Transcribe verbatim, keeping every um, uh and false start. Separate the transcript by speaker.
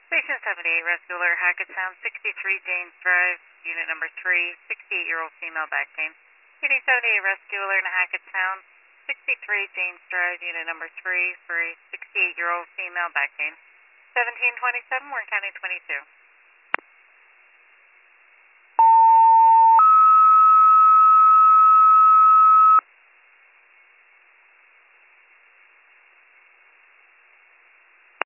Speaker 1: Station seventy-eight, Rescue Alert, Hackettstown, sixty-three James Drive, unit number three, sixty-eight-year-old female back pain. P D seventy-eight, Rescue Alert in Hackettstown, sixty-three James Drive, unit number three, for a sixty-eight-year-old female back pain. seventeen twenty-seven, Warren County twenty-two.